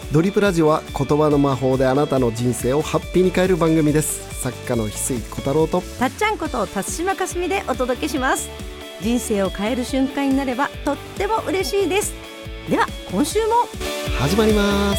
ドリップラジオは言葉の魔法であなたの人生をハッピーに変える番組です。作家の翡翠小太郎とたっちゃんこと辰島かすみでお届けします。人生を変える瞬間になればとっても嬉しいです。では今週も始まります。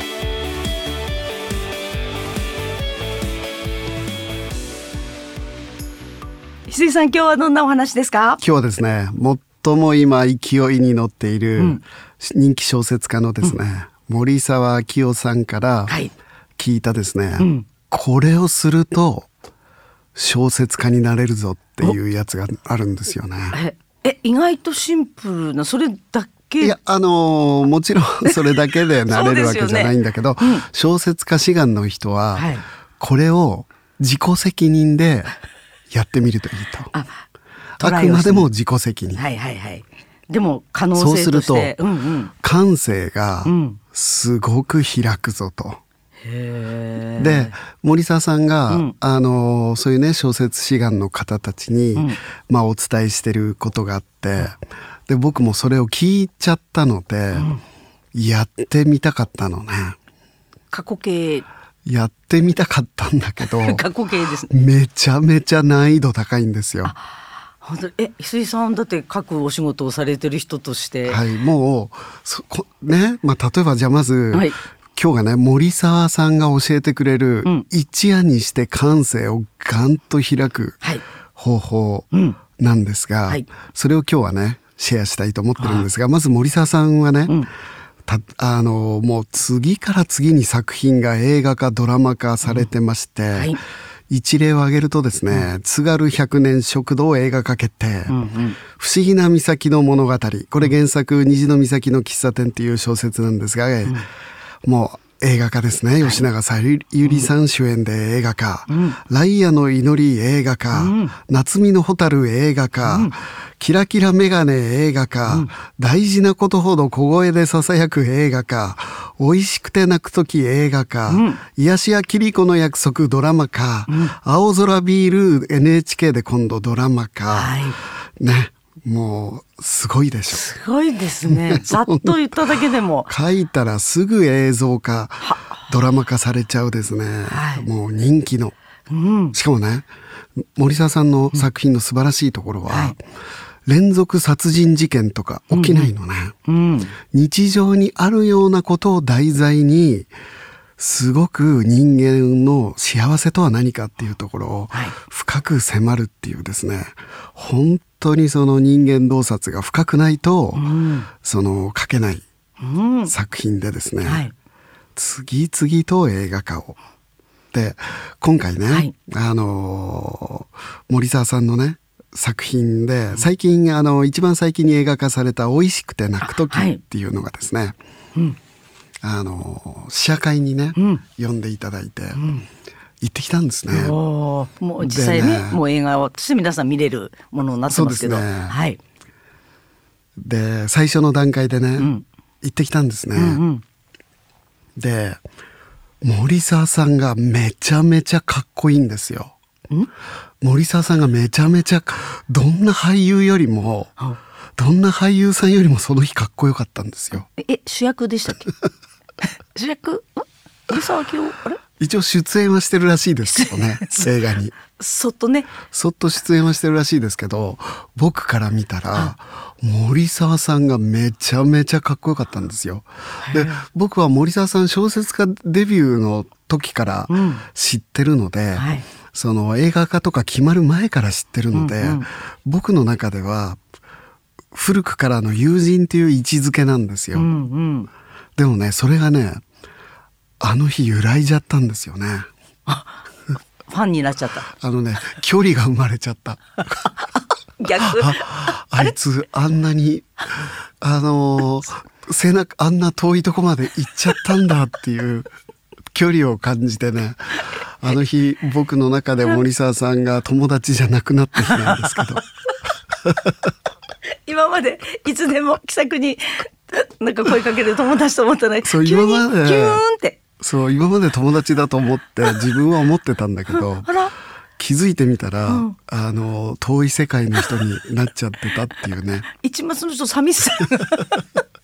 翡翠さん、今日はどんなお話ですか？ 今日はですね、最も今勢いに乗っている人気小説家のですね、森沢明夫さんから聞いたですね、これをすると小説家になれるぞっていうやつがあるんですよね。 意外とシンプルな、それだけ。 いや、もちろんそれだけでなれるわけじゃないんだけど、小説家志願の人はこれを自己責任でやってみるといいと。あくまでも自己責任。 でも可能性としてそうすると、感性がすごく開くぞと。で、森沢さんが、そういうね、小説志願の方たちに、お伝えしてることがあって、で僕もそれを聞いちゃったので、やってみたかったのね。 過去形やってみたかったんだけど過去形ですね。 めちゃめちゃ難易度高いんですよ。 本当翡翠さんだって書くお仕事をされてる人として、 もうね、例えばじゃあまず、今日がね、森沢さんが教えてくれる、一夜にして感性をガンと開く方法なんですが、それを今日はねシェアしたいと思ってるんですが、まず森沢さんはね、もう次から次に作品が映画化ドラマ化されてまして、一例を挙げるとですね、津軽百年食堂映画化決定、不思議な岬の物語、これ原作虹の岬の喫茶店っていう小説なんですが、もう映画化ですね。吉永小百合さん主演で映画化、ライアの祈り映画化、夏見の蛍映画化、キラキラメガネ映画化、大事なことほど小声で囁く映画化、美味しくて泣くとき映画化、癒しやキリコの約束ドラマ化、青空ビール NHK で今度ドラマ化、ね、もうすごいでしょ。 すごいですね。ざっと言っただけでも書いたらすぐ映像化ドラマ化されちゃうですね、もう人気の、しかもね、森沢さんの作品の素晴らしいところは、連続殺人事件とか起きないのね、日常にあるようなことを題材にすごく人間の幸せとは何かっていうところを深く迫るっていうですね、本当にその人間洞察が深くないと、その書けない作品でですね、次々と映画化を。で今回ね、森沢さんのね作品で最近一番最近に映画化された美味しくて泣くときっていうのがですね、試写会にね、呼んでいただいて、行ってきたんですね。 もう実際ね、もう映画をして皆さん見れるものになってますけど、 で最初の段階でね、行ってきたんですね、で森沢さんがめちゃめちゃかっこいいんですよ。森沢さんがめちゃめちゃどんな俳優よりも、どんな俳優さんよりもその日かっこよかったんですよ。 主役でしたっけ？主役？森沢明夫？あれ？ 一応出演はしてるらしいですけどね映画にそっとね、 そっと出演はしてるらしいですけど、僕から見たら森沢さんがめちゃめちゃかっこよかったんですよ。で僕は森沢さん小説家デビューの時から知ってるので、その映画化とか決まる前から知ってるので、僕の中では古くからの友人という位置づけなんですよ、でもね、それがね、あの日揺らいじゃったんですよね。 ファンになっちゃった。 距離が生まれちゃった逆あいつあんなに背中あんな遠いとこまで行っちゃったんだっていう距離を感じてね、あの日僕の中で森沢さんが友達じゃなくなった日なんですけど今までいつでも気さくになんか声かける友達と思ったら、 そう急にキューンって今まで友達だと思って自分は思ってたんだけど気づいてみたら、遠い世界の人になっちゃってたっていうね一抹の人寂しさ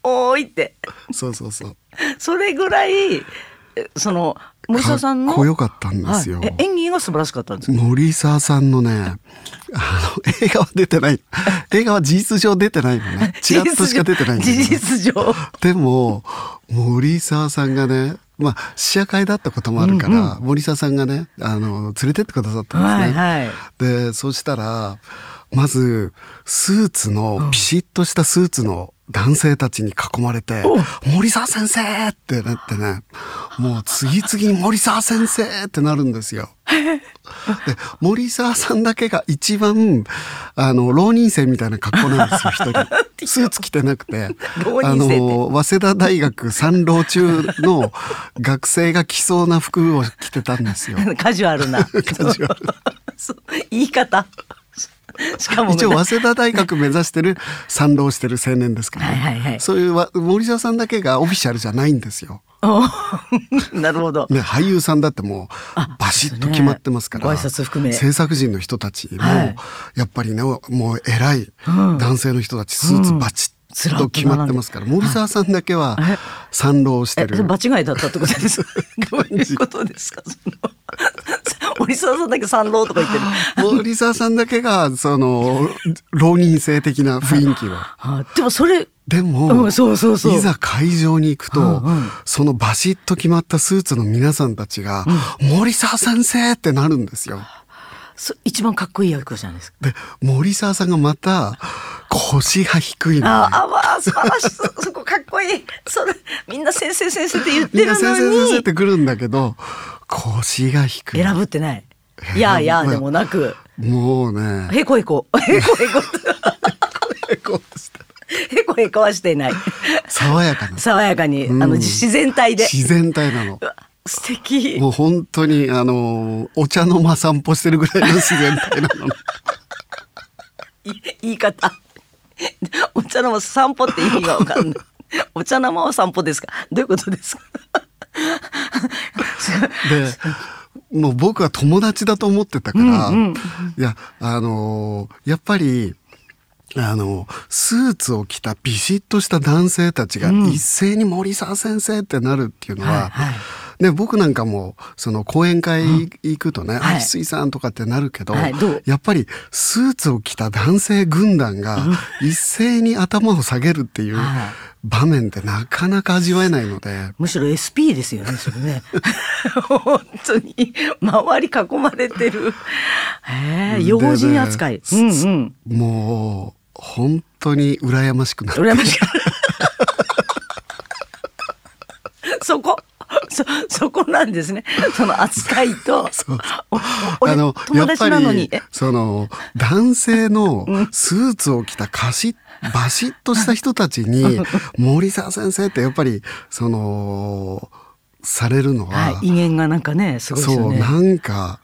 おーいって。 そうそうそう。 それぐらい森沢さんのかっこよかったんですよ。 演技が素晴らしかったんですか。 森沢さんのね、映画は出てない。映画は事実上出てないのね。ちらっとしか出てないんだけど、 事実上。でも森沢さんがね、試写会だったこともあるから、森沢さんがね、連れてってくださったんですね。はいはい、で、そしたらまずスーツのピシッとしたスーツの男性たちに囲まれて、森沢先生ってなってね、もう次々に森沢先生ってなるんですよ。で、森沢さんだけが一番浪人生みたいな格好なんですよ。一人スーツ着てなくて、早稲田大学三浪中の学生が着そうな服を着てたんですよ。 カジュアルなカジュアル言い方。しかも一応早稲田大学目指してる賛同してる青年ですから、ね、はいはいはい、そういう森沢さんだけがオフィシャルじゃないんですよ。 なるほど、 ね、俳優さんだってもうバシッと決まってますから、 ご挨拶含め制作陣の人たちも、はい、やっぱりねもう偉い男性の人たち、スーツバチッと決まってますから、森沢さんだけは賛同してる。 場違いだったってことですか。どういうことですか。森沢さんだけ賛同とか言ってる。 森沢さんだけが浪人生的な雰囲気は。 でもそれでも、 そうそうそう、 いざ会場に行くと、そのバシッと決まったスーツの皆さんたちが、森沢先生ってなるんですよ。 一番かっこいい役じゃないですか。 で、森沢さんがまた腰が低いの、ね。 素晴らしい。そこかっこいい。みんな先生先生って言ってるのに。 みんな先生先生って来るんだけど、腰が低い。 選ぶってない。いやいやでもなく。 もうね。 へこへこ。へこへこ。へこへこはしていない。 爽やかな。 爽やかに、自然体で。 自然体なの。 素敵。 もう本当にお茶の間散歩してるぐらいの自然体なの。 言い方。お茶の間散歩って意味が分かんない。お茶の間は散歩ですか。どういうことですか。 で、もう僕は友達だと思ってたから、いややっぱりスーツを着たビシッとした男性たちが一斉に森沢先生ってなるっていうのは、ね、僕なんかも講演会行くとね、翡翠さんとかってなるけど、やっぱりスーツを着た男性軍団が一斉に頭を下げるっていう場面ってなかなか味わえないので、 むしろ SP ですよね、それね。本当に周り囲まれてる、要人扱い、 もう本当に羨ましくなって。 羨ましくそこなんですね。その扱いと。友達なのに。 やっぱり男性のスーツを着たバシッとした人たちに森沢先生ってやっぱりされるのは、 威厳がなんかね、すごいですよね。 そう、なんか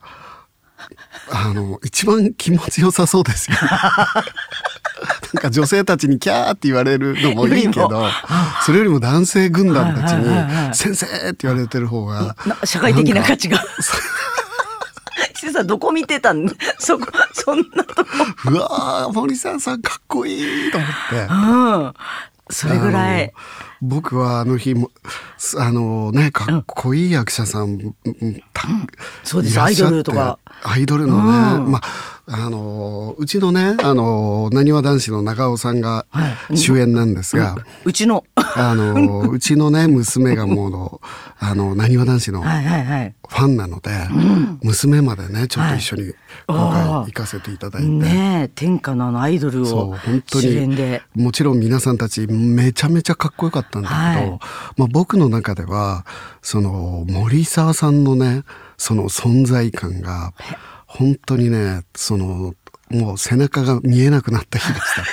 一番気持ちよさそうですよ。なんか女性たちにキャーって言われるのもいいけど、それよりも男性軍団たちに先生って言われてる方が社会的な価値が。しずさんどこ見てたん？そんなとこ。 うわー、森沢さんかっこいいと思って。 それぐらい。 僕はあの日もかっこいい役者さん、 そうです、アイドルとかアイドルのね、うちのねなにわ男子の長尾さんが主演なんですが、 うちのうちのね娘がもうなにわ男子のファンなので、娘までねちょっと一緒に今回行かせていただいて、 ね、天下のアイドルを主演で、 もちろん皆さんたちめちゃめちゃかっこよかったんだけど、僕の中では森沢さんのねその存在感が本当にねもう背中が見えなくなった日でした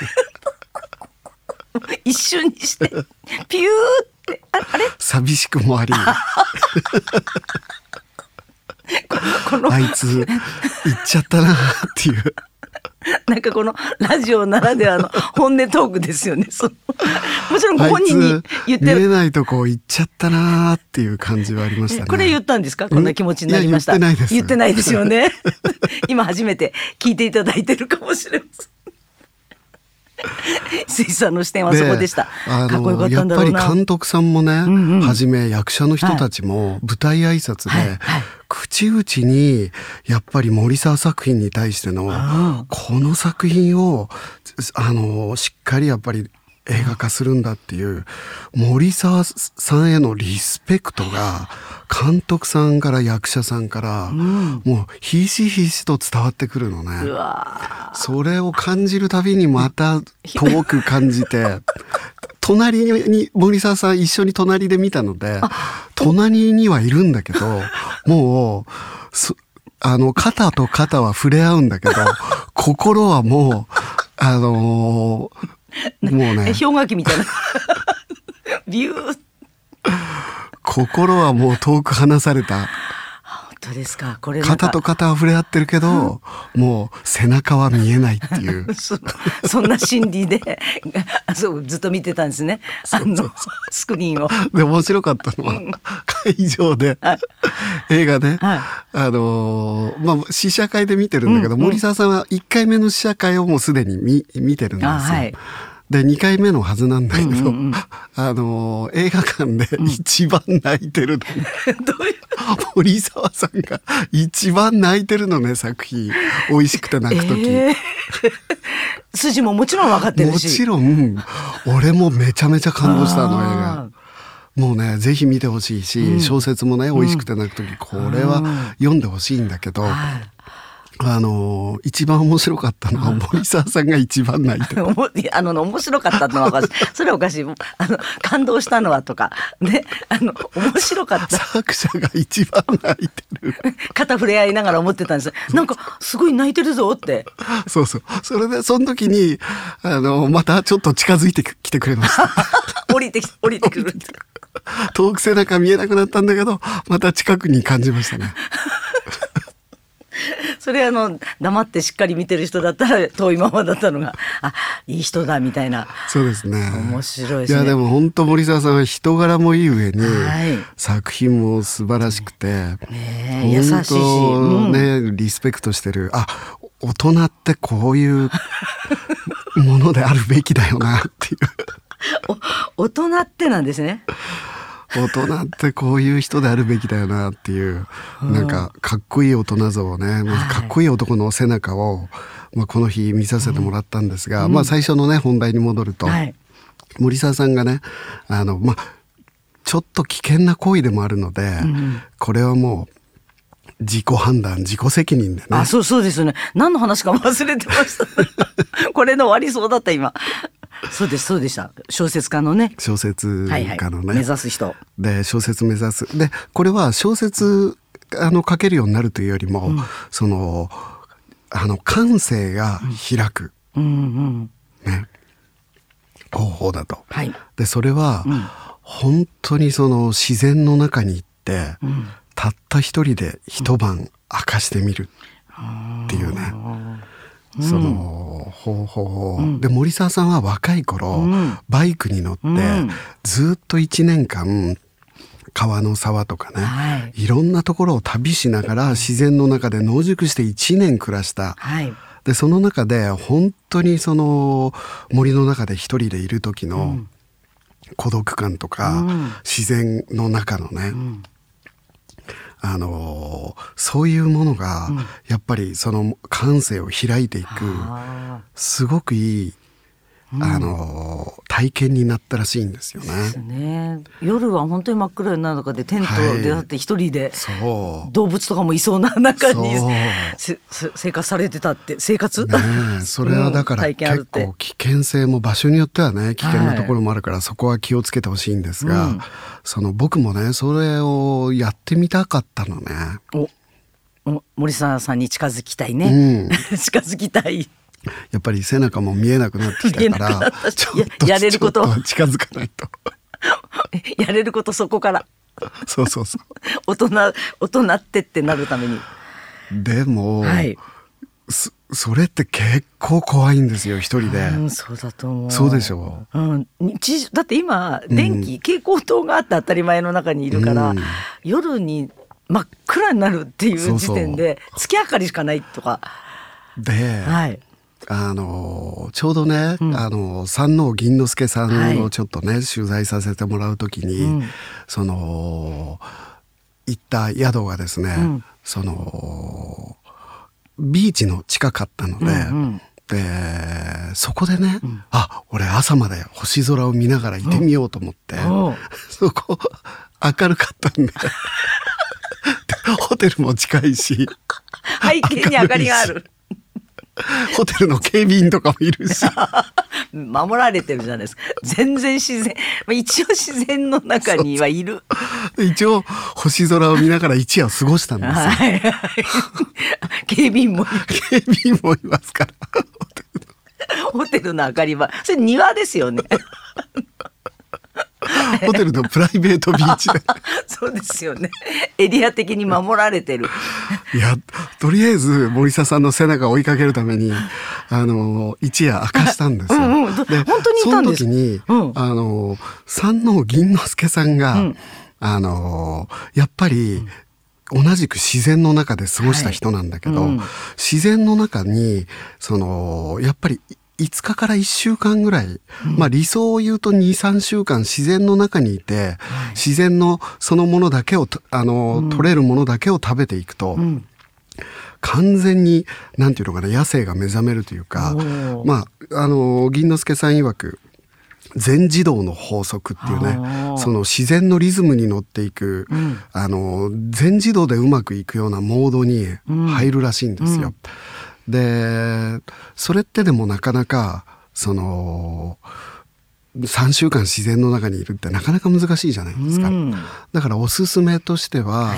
ね。一瞬にしてピューってあれ寂しくもありあいつ行っちゃったなっていうなんかこのラジオならではの本音トークですよね。もちろんご本人に言ってる。 見えないとこ行っちゃったなっていう感じはありましたね。 これ言ったんですか？こんな気持ちになりました。 言ってないです。 言ってないですよね。今初めて聞いていただいてるかもしれません。 水さんの視点はそこでした。かっこよかったんだろうな。 やっぱり監督さんもね、はじめ役者の人たちも舞台挨拶で、口々にやっぱり森沢作品に対してのこの作品をしっかりやっぱり映画化するんだっていう森沢さんへのリスペクトが監督さんから役者さんからもうひしひしと伝わってくるのね。それを感じるたびにまた遠く感じて隣に森沢さん一緒に隣で見たので隣にはいるんだけどもう肩と肩は触れ合うんだけど心はもうもうね氷河期みたいなビュー心はもう遠く離された。 本当ですか。これ肩と肩は触れ合ってるけど、もう背中は見えないっていうそんな心理でそうずっと見てたんですね。スクリーンをで面白かったのは、会場で、映画ね、試写会で見てるんだけど、森沢さんは1回目の試写会をもうすでに見てるんですよ。で2回目のはずなんだけど、映画館で一番泣いてるの、森沢さんが一番泣いてるのね。作品美味しくて泣く時、 筋ももちろん分かってるし、 もちろん俺もめちゃめちゃ感動したの映画。もうねぜひ見てほしいし、小説もね美味しくて泣く時、これは読んでほしいんだけど、一番面白かったのは森沢さんが一番泣いてる面白かったのはおかしい。それはおかしい。感動したのはとかね、面白かった作者が一番泣いてる肩触れ合いながら思ってたんです。なんかすごい泣いてるぞって。 そうそれでその時にまたちょっと近づいてきてくれました降りてくる遠く背中見えなくなったんだけどまた近くに感じましたねそれ黙ってしっかり見てる人だったら遠いままだったのがいい人だみたいな。 そうですね。 面白いですね。 いやでも本当森沢さんは人柄もいい上に、作品も素晴らしくて、 優しいし、 リスペクトしてる。大人ってこういうものであるべきだよなっていう大人ってなんですね。 大人ってこういう人であるべきだよなっていう、なんかかっこいい大人像をね、かっこいい男の背中を、この日見させてもらったんですが、最初のね本題に戻ると、森沢さんがねちょっと危険な行為でもあるので、これはもう自己判断自己責任でね。 そうですね。何の話か忘れてましたこれの終わりそうだった今。そうでした。小説家のね。 小説家のね、 目指す人で小説目指す。でこれは小説書けるようになるというよりも、感性が開く、方法だと。でそれは、本当に自然の中に行って、たった一人で一晩明かしてみるっていうね。その方法で森沢さんは若い頃、バイクに乗って、ずっと1年間川の沢とかね、いろんなところを旅しながら自然の中で野宿して1年暮らした。でその中で本当に森の中で一人でいる時の孤独感とか、自然の中のね、そういうものがやっぱりその感性を開いていくすごくいい体験になったらしいんですよね。 夜は本当に真っ暗な中でテントでだって一人で、動物とかもいそうな中に生活されてたって生活、 それはだから結構危険性も場所によってはね危険なところもあるから、そこは気をつけてほしいんですが、僕もねそれをやってみたかったのね。 森沢さんに近づきたいね、近づきたい。 やっぱり背中も見えなくなってきたからちょっと近づかないとやれることそこからそう大人ってなるために。 でも、それって結構怖いんですよ一人で。 そうだと思う。 そうでしょう、 だって今電気、蛍光灯があって当たり前の中にいるから、夜に真っ暗になるっていう時点で月明かりしかないとかで、 ちょうどね、山王銀之助さんをちょっとね、取材させてもらうときに、行った宿がですね、ビーチの近かったので、でそこでね、俺朝まで星空を見ながらいてみようと思って、そこ明るかったんでホテルも近いし背景に明かりがあるホテルの警備員とかもいるし守られてるじゃないですか。全然自然、一応自然の中にはいる。 一応星空を見ながら一夜を過ごしたんですよ、はいはい、 警備員もいる。 警備員もいますからホテルの明かりはそれ庭ですよねホテルのプライベートビーチでそうですよね。エリア的に守られてる。 いや、とりあえず森澤さんの背中を追いかけるために一夜明かしたんですよ。 で本当にいたんです。 その時に、山王銀之助さんが、やっぱり、同じく自然の中で過ごした人なんだけど、自然の中にやっぱり5日から1週間ぐらい、理想を言うと 2,3 週間自然の中にいて、自然のそのものだけを取れるものだけを食べていくと、完全になんていうのかな、野生が目覚めるというか、銀之助さん曰く全自動の法則っていうね、その自然のリズムに乗っていく、全自動でうまくいくようなモードに入るらしいんですよ。でそれってでもなかなか3週間自然の中にいるってなかなか難しいじゃないですか。だからおすすめとしては、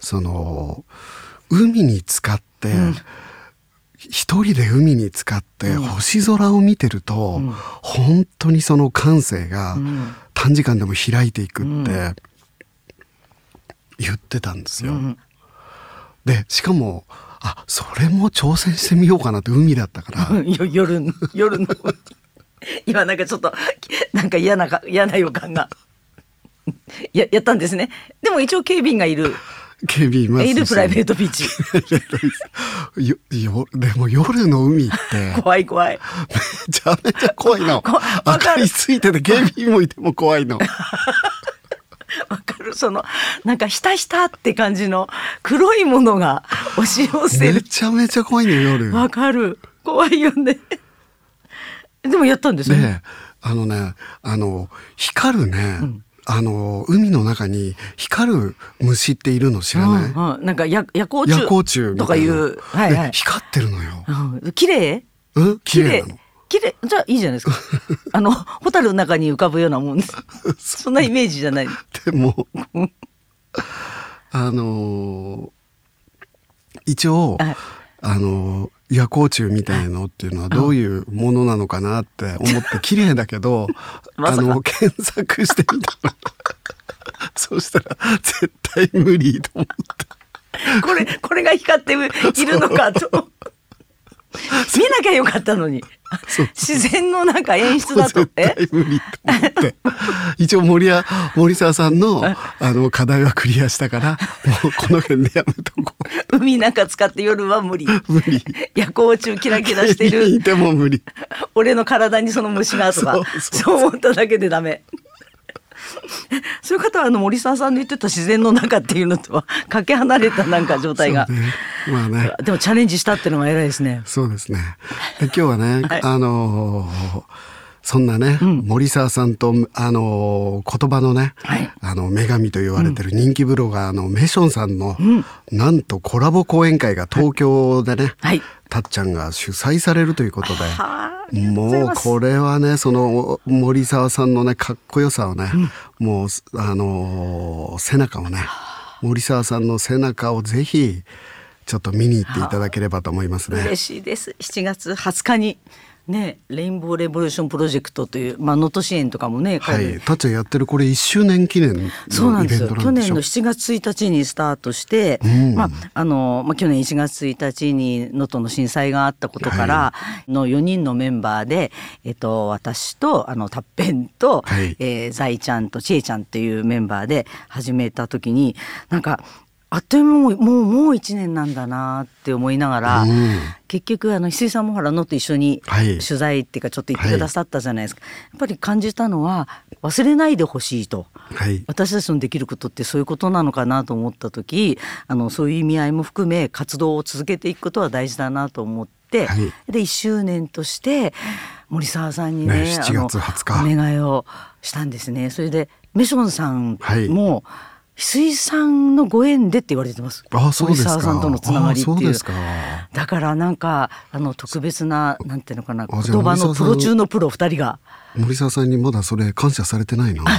海に浸かって、一人で海に浸かって星空を見てると、本当にその感性が短時間でも開いていくって言ってたんですよ。でしかもそれも挑戦してみようかなって、海だったから夜の今なんかちょっとなんか嫌な予感がやったんですね。でも一応警備員がいる。 警備員いますし、 いるプライベートビーチでも夜の海って怖いめちゃめちゃ怖いの。明かりついてて警備員もいても怖いのわかる。なんかひたひたって感じの黒いものが押し寄せる。 めちゃめちゃ怖いの夜。 わかる。怖いよね。でもやったんですよね。 光るね、海の中に光る虫っているの知らない？ なんか夜光虫とかいう、 光ってるのよ。 綺麗？ 綺麗なの。 綺麗じゃあいいじゃないですか。ホタルの中に浮かぶようなもんです。そんなイメージじゃない。 でも一応夜光虫みたいのっていうのはどういうものなのかなって思って綺麗だけど検索してみたのそしたら絶対無理と思ってこれが光っているのかと見なきゃよかったのに自然のなんか演出だと絶対無理と思って一応森澤さんの課題はクリアしたからもうこの辺でやめとこう。海なんか使って夜は無理夜光虫キラキラしてるでも無理。 俺の体にその虫がとかそう思っただけでダメ。そういう方は森澤さんの言ってた自然の中っていうのとはかけ離れたなんか状態が、でもチャレンジしたっていうのが偉いですね。 そうですね。で今日はね、そんなね、森澤さんと言葉のね、女神と言われてる人気ブロガーのメションさんの、なんとコラボ講演会が東京でね、たっちゃんが主催されるということで、もうこれはねその森澤さんのねかっこよさをね、もう背中をね森澤さんの背中をぜひちょっと見に行っていただければと思いますね。 嬉しいです。7月20日にね、レインボーレボリューションプロジェクトという、能登支援とかもね、 たっちゃんやってるこれ1周年記念のイベントなんでしょ。そうなんですよ。 去年の7月1日にスタートして、去年1月1日に能登の震災があったことからの4人のメンバーで、私とたっぺんと、財ちゃんとちえちゃんっていうメンバーで始めた時になんかあっという間もう1年なんだなって思いながら、結局翡翠さんもほらのと一緒に取材っていうかちょっと行ってくださったじゃないですか、やっぱり感じたのは忘れないでほしいと、私たちのできることってそういうことなのかなと思った時、そういう意味合いも含め活動を続けていくことは大事だなと思って、で1周年として森澤さんにね、 7月20日お願いをしたんですね。それでメションさんも、翡翠さんのご縁でって言われてます。森澤さんとのつながりっていう。だからなんか特別ななんていうのかな、言葉のプロ中のプロ2人が。 森澤さんにまだそれ感謝されてないな。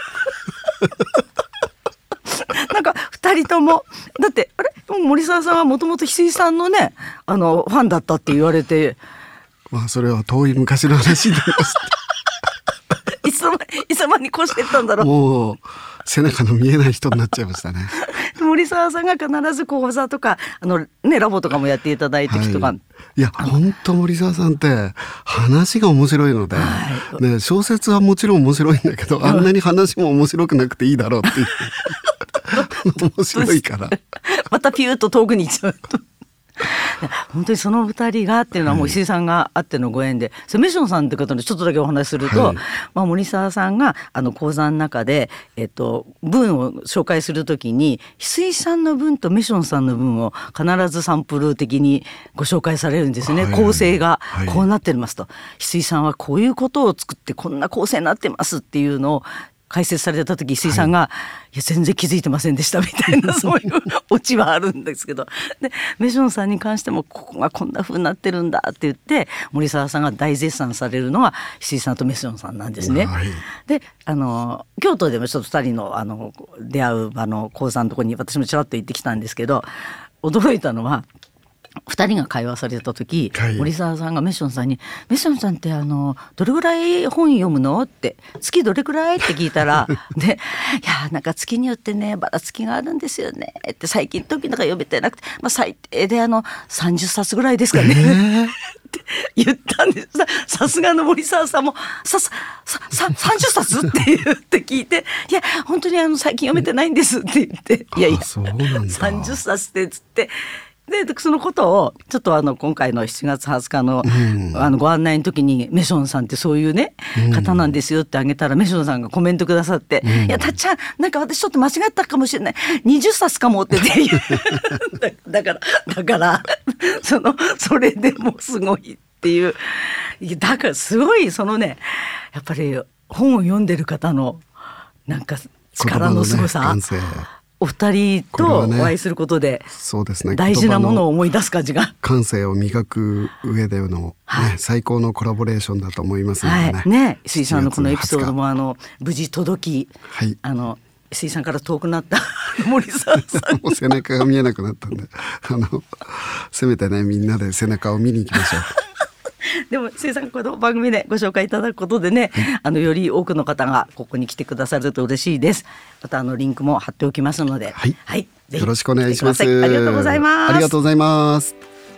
なんか2人ともだって森澤さんはもともと翡翠さんのねファンだったって言われて、 まあそれは遠い昔の話になります。 いつの間にこうしてったんだろう。 もう背中の見えない人になっちゃいましたね。 森澤さんが必ず講座とかラボとかもやっていただいてきとか、 いや本当森澤さんって話が面白いので、ね、小説はもちろん面白いんだけど、あんなに話も面白くなくていいだろうっていう面白いからまたピューッと遠くに行っちゃうと本当にその2人がっていうのはもう石井さんがあってのご縁で、メションさんって方にちょっとだけお話しすると、森澤さんが講座の中で、文を紹介するときに翡翠さんの文とメションさんの文を必ずサンプル的にご紹介されるんですね。構成がこうなってますと、翡翠さんはこういうことを作ってこんな構成になってますっていうのを解説された時、翡翠さんが、いや全然気づいてませんでしたみたいなそういうオチはあるんですけど、でメションさんに関してもここがこんな風になってるんだって言って森澤さんが大絶賛されるのは翡翠さんとメションさんなんですね。で京都でもちょっと2人の出会う場の講座のところに私もちらっと行ってきたんですけど、驚いたのは2人が会話された時、森澤さんがメションさんに「メションさんってどれぐらい本読むの?」って「月どれくらい?」って聞いたらで「いやなんか月によってねばらつきがあるんですよね」って最近時なんか読めてなくて、最低で30冊ぐらいですかね、って言ったんです。さすがの森澤さんも30冊って言って聞いて「いや本当に最近読めてないんです」って言って「いやいや30冊って」つって。でそのことをちょっと今回の7月20日の、ご案内の時にメションさんってそういうね、方なんですよってあげたらメションさんがコメントくださって「いやたっちゃんなんか私ちょっと間違ったかもしれない20冊かも」ってだからそれでもすごいっていう、だからすごいやっぱり本を読んでる方のなんか力のすごさ、お二人とお会いすることで大事なものを思い出す感じが、 感性を磨く上での、最高のコラボレーションだと思いますのでね。 翡翠さんのこのエピソードも無事届き、翡翠さんから遠くなった森澤さんもう背中が見えなくなったんでせめてねみんなで背中を見に行きましょう。 でも翡翠さんこの番組でご紹介いただくことでね、より多くの方がここに来てくださると嬉しいです。またリンクも貼っておきますので、 よろしくお願いします。 ありがとうございます。 ありがとうございます。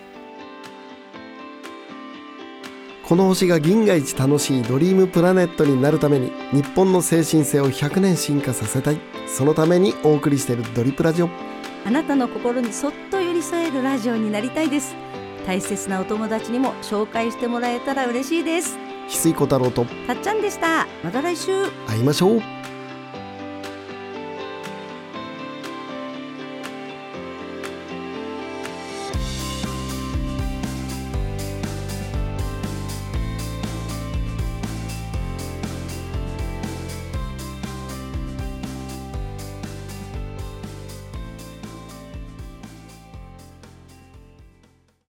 この星が銀河一楽しいドリームプラネットになるために、日本の精神性を100年進化させたい。そのためにお送りしているドリプラジオ。 あなたの心にそっと寄り添えるラジオになりたいです。大切なお友達にも紹介してもらえたら嬉しいです。 翡翠小太郎とたっちゃんでした。また来週会いましょう。